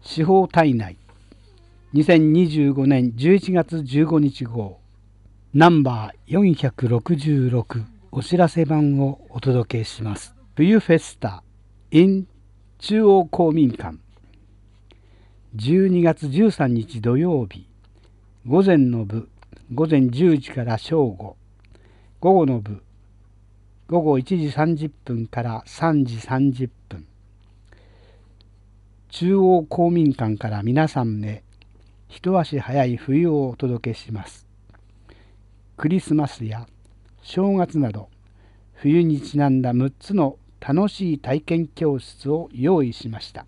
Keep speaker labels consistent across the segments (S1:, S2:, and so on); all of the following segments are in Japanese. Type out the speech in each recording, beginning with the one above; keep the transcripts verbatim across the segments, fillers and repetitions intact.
S1: 司法体内にせんにじゅうごねんじゅういちがつじゅうごにち号ナンバーよんひゃくろくじゅうろくお知らせ版をお届けします。冬フェスタ in 中央公民館じゅうにがつじゅうさんにち土曜日、午前の部午前じゅうじから正午、午後の部午後いちじさんじゅっぷんからさんじさんじゅっぷん、中央公民館から皆さんへ一足早い冬をお届けします。クリスマスや正月など冬にちなんだむっつの楽しい体験教室を用意しました。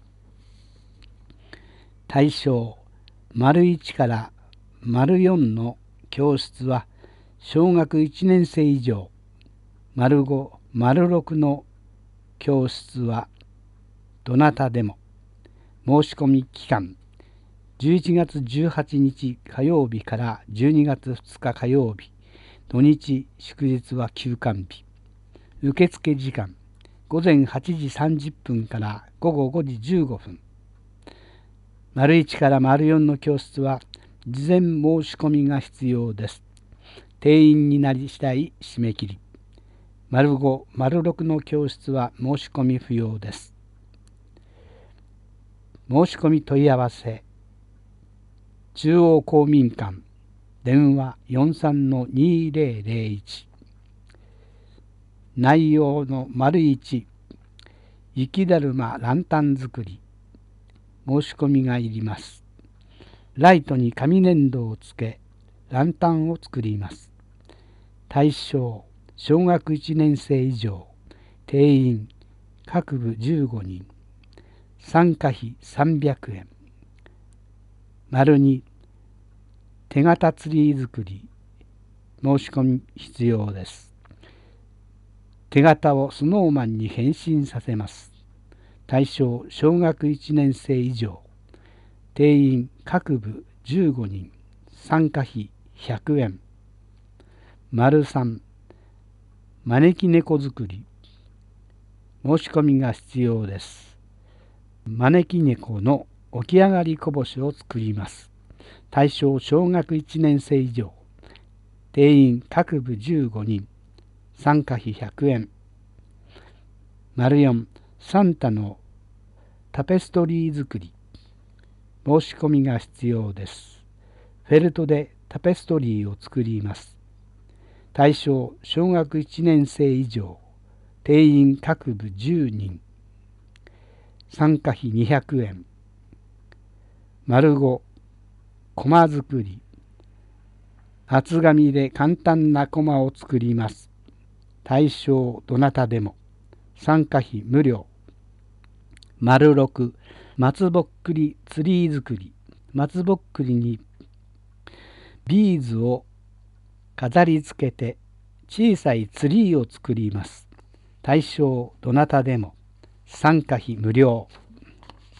S1: 対象丸いちから丸よんの教室は小学いちねんせい以上、丸ご、丸ろくの教室はどなたでも。申し込み期間じゅういちがつじゅうはちにち火曜日からじゅうにがつふつか火曜日、土日祝日は休館日。受付時間午前はちじさんじゅっぷんから午後ごじじゅうごふん。丸いちから丸よんの教室は事前申し込みが必要です。定員になり次第締め切り。丸ご、丸ろくの教室は申し込み不要です。申し込み問い合わせ中央公民館電話 よんさんのにーぜろぜろいち。内容の丸いち、雪だるまランタン作り。申し込みがいります。ライトに紙粘土をつけランタンを作ります。対象小学いちねんせい以上、定員各部じゅうごにん、参加費さんびゃくえん。丸に、手形ツリー作り。申し込み必要です。手形をスノーマンに変身させます。対象小学いちねんせい以上、定員各部じゅうごにん、参加費ひゃくえん。丸さん、招き猫作り。申し込みが必要です。招き猫の起き上がりこぼしを作ります。対象小学いちねんせい以上、定員各部じゅうごにん、参加費ひゃくえん。丸よん、サンタのタペストリー作り。申し込みが必要です。フェルトでタペストリーを作ります。対象小学いちねんせい以上、定員各部じゅうにん、参加費にひゃくえん。丸ご、コマ作り。厚紙で簡単なコマを作ります。対象どなたでも。参加費無料。丸ろく、松ぼっくりツリー作り。松ぼっくりにビーズを飾り付けて小さいツリーを作ります。対象どなたでも。参加費無料。